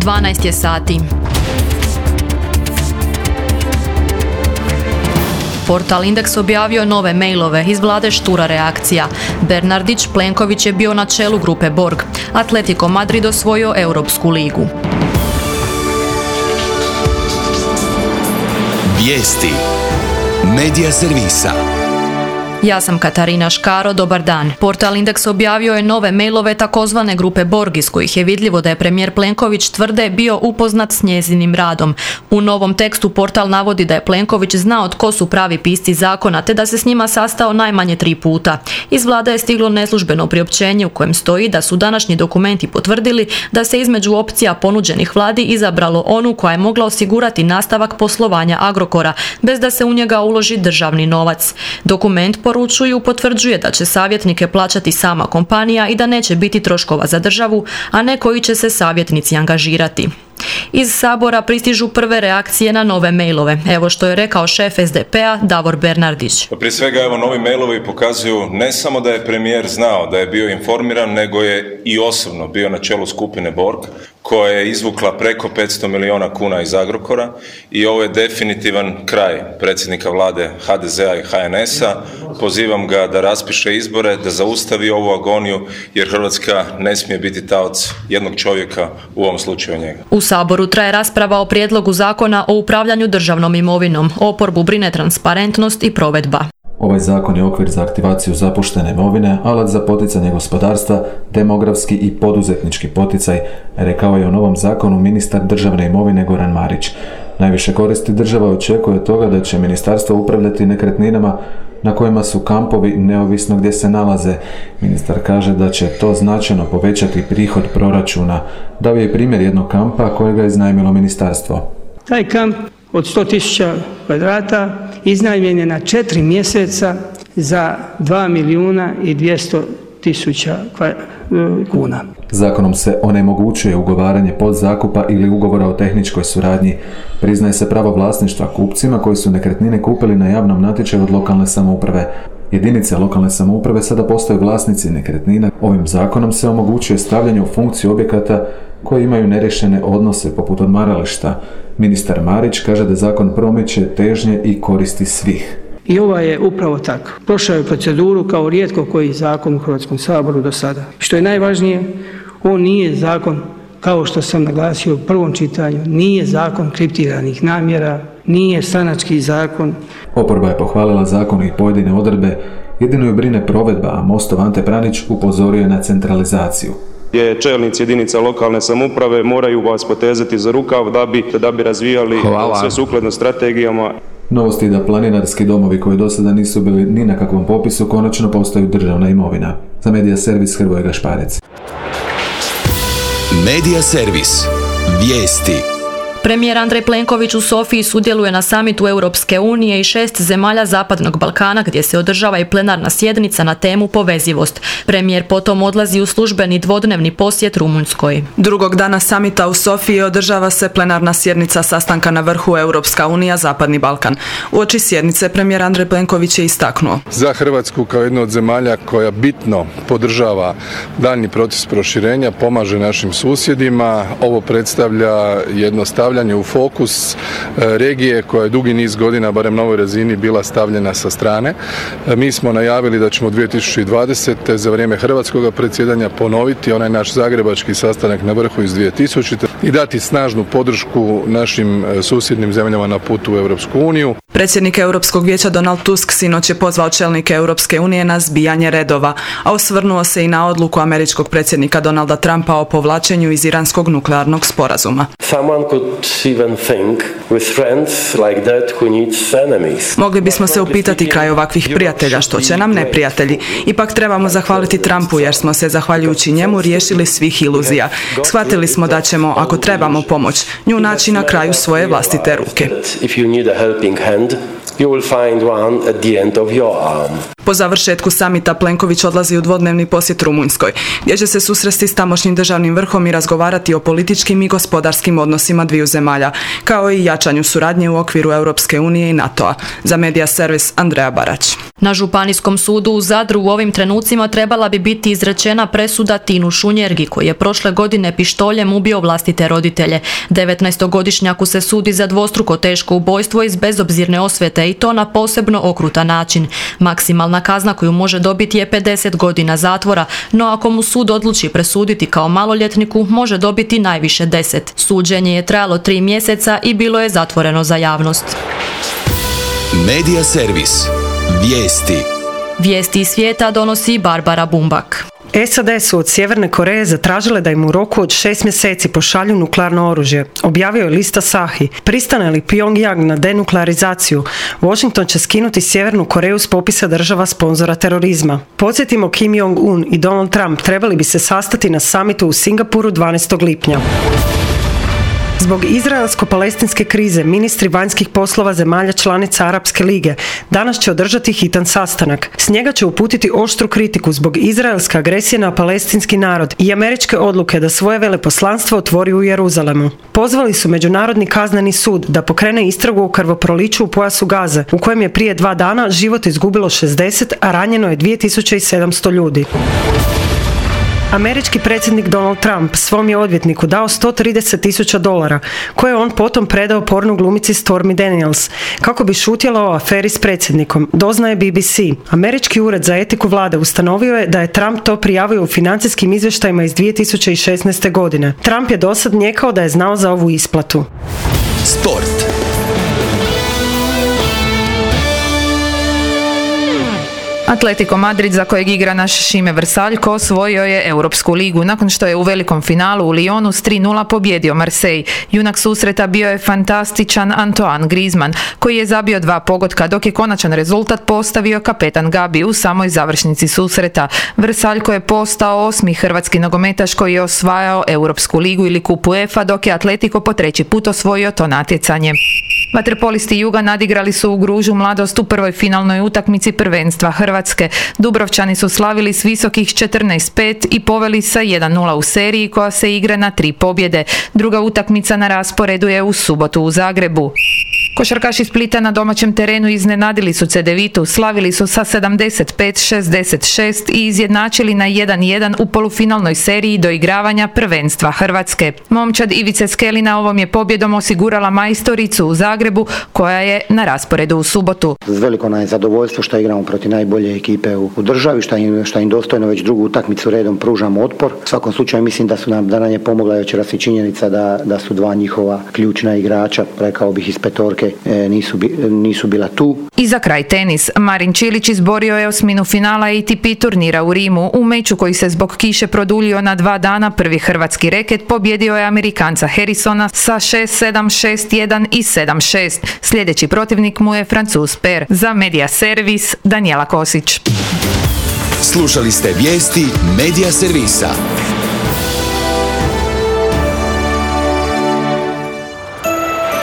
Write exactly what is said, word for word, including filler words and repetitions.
dvanaest je sati. Portal Indeks objavio nove mailove, iz vlade štura reakcija. Bernardić, Plenković je bio na čelu grupe Borg. Atletico Madrid osvojio Europsku ligu. Vijesti Medija servisa. Ja sam Katarina Škaro, dobar dan. Portal Indeks objavio je nove mailove takozvane grupe Borg, iz kojih je vidljivo da je premijer Plenković tvrde bio upoznat s njezinim radom. U novom tekstu portal navodi da je Plenković znao tko su pravi pisci zakona, te da se s njima sastao najmanje tri puta. Iz vlade je stiglo neslužbeno priopćenje u kojem stoji da su današnji dokumenti potvrdili da se između opcija ponuđenih vladi izabralo onu koja je mogla osigurati nastavak poslovanja Agrokora, bez da se u njega uloži državni novac. Dokument poručuju potvrđuje da će savjetnike plaćati sama kompanija i da neće biti troškova za državu, a ne koji će se savjetnici angažirati. Iz Sabora pristižu prve reakcije na nove mailove. Evo što je rekao šef es de pe a Davor Bernardić. Prije svega, evo, novi mailovi pokazuju ne samo da je premijer znao, da je bio informiran, nego je i osobno bio na čelu skupine Borg, koja je izvukla preko petsto milijuna kuna iz Agrokora, i ovo je definitivan kraj predsjednika vlade ha de ze a i ha en es a. Pozivam ga da raspiše izbore, da zaustavi ovu agoniju, jer Hrvatska ne smije biti taoc jednog čovjeka, u ovom slučaju njega. U Saboru traje rasprava o prijedlogu zakona o upravljanju državnom imovinom. Oporbu brine transparentnost i provedba. Ovaj zakon je okvir za aktivaciju zapuštene imovine, alat za poticanje gospodarstva, demografski i poduzetnički poticaj, rekao je o novom zakonu ministar državne imovine Goran Marić. Najviše koristi država očekuje od toga da će ministarstvo upravljati nekretninama na kojima su kampovi neovisno gdje se nalaze. Ministar kaže da će to značajno povećati prihod proračuna. Dao je primjer jednog kampa kojega je iznajmilo ministarstvo. Taj kamp od sto tisuća kvadrata iznajmljen je na četiri mjeseca za dva milijuna i dvjesto tisuća kuna. Zakonom se onemogućuje ugovaranje podzakupa ili ugovora o tehničkoj suradnji. Priznaje se pravo vlasništva kupcima koji su nekretnine kupili na javnom natječaju od lokalne samouprave. Jedinice lokalne samouprave sada postaju vlasnici nekretnina. Ovim zakonom se omogućuje stavljanje u funkciju objekata koji imaju neriješene odnose poput odmarališta. Ministar Marić kaže da zakon promiče težnje i koristi svih. I ovo je upravo tako. Prošao je proceduru kao rijetko koji zakon u Hrvatskom saboru do sada. Što je najvažnije, on nije zakon, kao što sam naglasio u prvom čitanju, nije zakon kriptiranih namjera, nije stranački zakon. Oporba je pohvalila zakon i pojedine odredbe, jedino ju brine provedba, a Mostov Ante Pranić upozorio je na centralizaciju. Gdje čelnici jedinica lokalne samouprave moraju vas potezati za rukav da bi, da bi razvijali Hvala. sve sukladno strategijama. Novosti da planinarski domovi koji do sada nisu bili ni na kakvom popisu konačno postaju državna imovina. Za Medija servis Hrvoje Gašparec. Medija servis. Vijesti. Premijer Andrej Plenković u Sofiji sudjeluje na samitu Europske unije i šest zemalja Zapadnog Balkana, gdje se održava i plenarna sjednica na temu povezivost. Premijer potom odlazi u službeni dvodnevni posjet Rumunjskoj. Drugog dana samita u Sofiji održava se plenarna sjednica sastanka na vrhu Europska unija Zapadni Balkan. Uoči sjednice premijer Andrej Plenković je istaknuo: za Hrvatsku kao jednu od zemalja koja bitno podržava daljnji proces proširenja, pomaže našim susjedima, ovo predstavlja jednostavno u fokus regije koja je dugi niz godina, barem na ovoj razini, bila stavljena sa strane. Mi smo najavili da ćemo dvije tisuće dvadesete za vrijeme hrvatskog predsjedanja ponoviti onaj naš zagrebački sastanak na vrhu iz dvije tisućite i dati snažnu podršku našim susjednim zemljama na putu u Europsku uniju. Predsjednik Europskog vijeća Donald Tusk sinoć je pozvao čelnike Europske unije na zbijanje redova, a osvrnuo se i na odluku američkog predsjednika Donalda Trumpa o povlačenju iz iranskog nuklearnog sporazuma. Mogli bismo se upitati kraj ovakvih prijatelja što će nam neprijatelji. Ipak trebamo zahvaliti Trumpu jer smo se zahvaljujući njemu riješili svih iluzija. Shvatili smo da ćemo, ako trebamo pomoć, nju naći na kraju svoje vlastite ruke. You will find one at the end of your arm. Po završetku samita Plenković odlazi u dvodnevni posjet Rumunjskoj, gdje će se susresti s tamošnjim državnim vrhom i razgovarati o političkim i gospodarskim odnosima dviju zemalja, kao i jačanju suradnje u okviru Europske unije i NATO-a. Za Medija servis Andreja Barać. Na Županijskom sudu u Zadru u ovim trenucima trebala bi biti izrečena presuda Tinu Šunjergi, koji je prošle godine pištoljem ubio vlastite roditelje. devetnaestogodišnjaku se sudi za dvostruko teško ubojstvo iz bezobzirne osvete i to na posebno okrutan način. Maksimalna kazna koju može dobiti je pedeset godina zatvora, no ako mu sud odluči presuditi kao maloljetniku, može dobiti najviše deset. Suđenje je trajalo tri mjeseca i bilo je zatvoreno za javnost. Medija servis. Vijesti. Vijesti iz svijeta donosi Barbara Bumbak. S A D su od Sjeverne Koreje zatražile da im u roku od šest mjeseci pošalju nuklearno oružje. Objavio je list Asahi. Pristane li Pyongyang na denuklearizaciju, Washington će skinuti Sjevernu Koreju s popisa država sponzora terorizma. Podsjetimo, Kim Jong-un i Donald Trump trebali bi se sastati na samitu u Singapuru dvanaestog lipnja. Zbog izraelsko-palestinske krize, ministri vanjskih poslova zemalja članica Arapske lige danas će održati hitan sastanak. S njega će uputiti oštru kritiku zbog izraelske agresije na palestinski narod i američke odluke da svoje veleposlanstvo otvori u Jeruzalemu. Pozvali su Međunarodni kazneni sud da pokrene istragu o krvoproliću u pojasu Gaze, u kojem je prije dva dana život izgubilo šezdeset, a ranjeno je dvije tisuće sedamsto ljudi. Američki predsjednik Donald Trump svom je odvjetniku dao sto trideset tisuća dolara, koje je on potom predao porno glumici Stormy Daniels, kako bi šutjela o aferi s predsjednikom, doznaje B B C. Američki ured za etiku vlade ustanovio je da je Trump to prijavio u financijskim izvještajima iz dvije tisuće šesnaeste. godine. Trump je dosad njekao da je znao za ovu isplatu. Sport. Atletico Madrid, za kojeg igra naš Šime Vrsaljko, osvojio je Europsku ligu nakon što je u velikom finalu u Lyonu s tri nula pobjedio Marseille. Junak susreta bio je fantastičan Antoine Griezmann, koji je zabio dva pogotka, dok je konačan rezultat postavio kapetan Gabi u samoj završnici susreta. Vrsaljko je postao osmi hrvatski nogometaš koji je osvajao Europsku ligu ili kup UEFA, dok je Atletico po treći put osvojio to natjecanje. Vaterpolisti Juga nadigrali su u Gružu Mladost u prvoj finalnoj utakmici prvenstva Hrvatske. Dubrovčani su slavili s visokih četrnaest pet i poveli sa jedan nula u seriji koja se igra na tri pobjede. Druga utakmica na rasporedu je u subotu u Zagrebu. Košarkaši Splita na domaćem terenu iznenadili su Cedevitu, slavili su sa sedamdeset pet šezdeset šest i izjednačili na jedan jedan u polufinalnoj seriji doigravanja prvenstva Hrvatske. Momčad Ivice Skelina ovom je pobjedom osigurala majstoricu u Zagrebu, koja je na rasporedu u subotu. Veliko nam je zadovoljstvo što igramo protiv najbolje ekipe u, u državi, što im, što im dostojno već drugu utakmicu redom pružamo otpor. U svakom slučaju mislim da su nam, da nam je pomogla večeras i činjenica da, da su dva njihova ključna igrača, rekao bih iz petorke, Nisu, nisu bila tu. I za kraj tenis. Marin Čilić izborio je osminu finala A T P turnira u Rimu. U meču koji se zbog kiše produljio na dva dana, prvi hrvatski reket pobjedio je Amerikanca Harrisona sa šest sedam, šest jedan i sedam šest. Sljedeći protivnik mu je Francuz Per. Za Medija servis Danijela Kosić. Slušali ste vijesti Medija servisa.